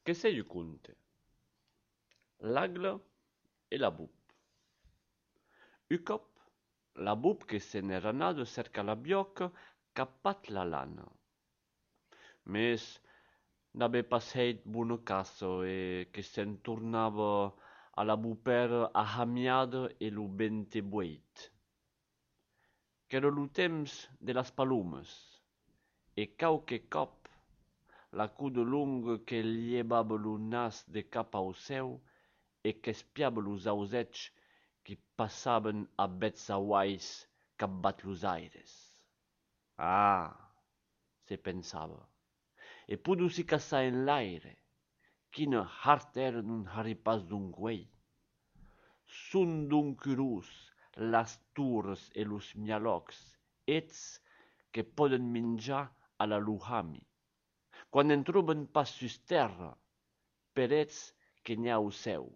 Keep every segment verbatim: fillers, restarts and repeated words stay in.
Che sei conte? L'agle et la boupe. U cop, la boupe que se n'era anado cerca la bioca cappat la lana. Mes n'ave pas heit buono caso e che se'n tornava a la bupera ahamiada e lo bente bueit. Qu'era lo temps de las palumes, e quauque cop la cuda longa que liebava lo nas de cap au cèu e qu'espiava los ausetgs qui passaven a bèts auais capbat los aires. Ah, se pensava, e podosi caçar en l'aire, quina hart era non haripàs d'un guei. Son don curós las torres e los mialocs, ets que poden minjar a la luhami, quan en troben pas sus terra, per ets que n'hi ha au cèu.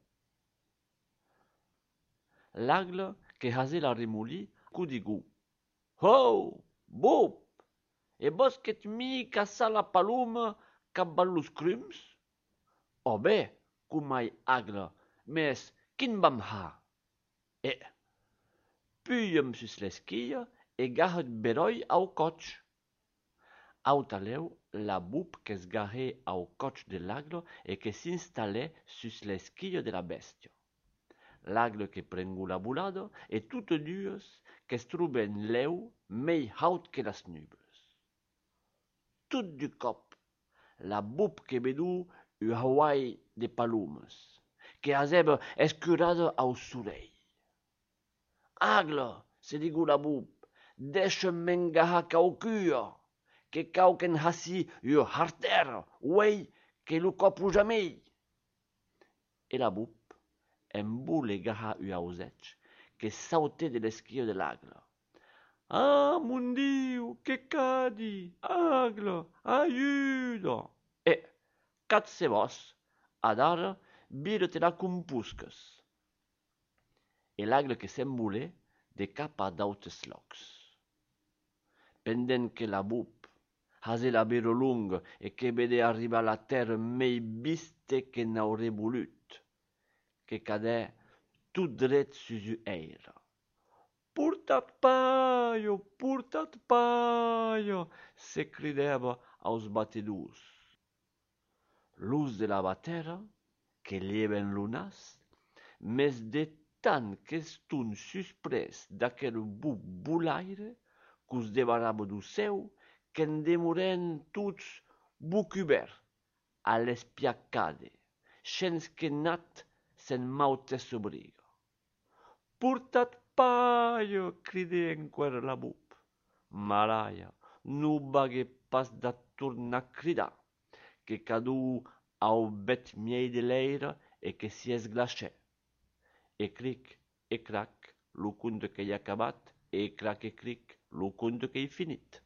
L'agle que hasé la remolí codigou. Ho, Bob, e vos qu'ètz mi caçar la paloma capbat los crums? Oh bé, comai agle, mes quin vam ha? E, puyem sus l'esquilla e gahet beròi au còtx. Autalèu la boupe qu'esgarrè au còtx de l'agle e que s'installè sus l'esquilla de la bèstia. L'agle que prengò la volada e totes dues qu'es trobèn lèu mei haut que las nubes. Tot du cop, la boupe que vedò u hawai de palomes, que hasèva escurada au soleil. Agle, se digò la boupe, deixa'm m'engarrar quaucua, que quauquen hassi u hartèra, uei, que lo copo jamei. E la boupe en voler garrar u ausetg que sautè de l'esquilla de l'agle. Ah, mon Diu, que cadi, agle, ajuda! E, cat se vos, ad ara vira-te-la com pusques. E l'agle que s'envolè de cap a d'autes lòcs. Pendent que la boupe hasé la bera longa e que vedè arribar la terra mei biste que n'aurè volut, que cadè tot dret sus u eira. Portat paio, portat paio, se cridèva aus batedors. Los de la batera, que lieven lo nas, mes de tant qu'eston susprès d'aquer boup volaire, qu'os debarava do cèu, qu'en demorèn tots bocubèrt a l'espiacade, chens que nat se'n maute sobriga. Portat paio, cridè enquèr la boup. Malaia, no vagué pas de tornar a cridar, que cadò au bet miei de l'eira e que s'hi esglaché. E cric, e crac, lo conte qu'ei acabat, e crac e cric, lo conte qu'ei finit.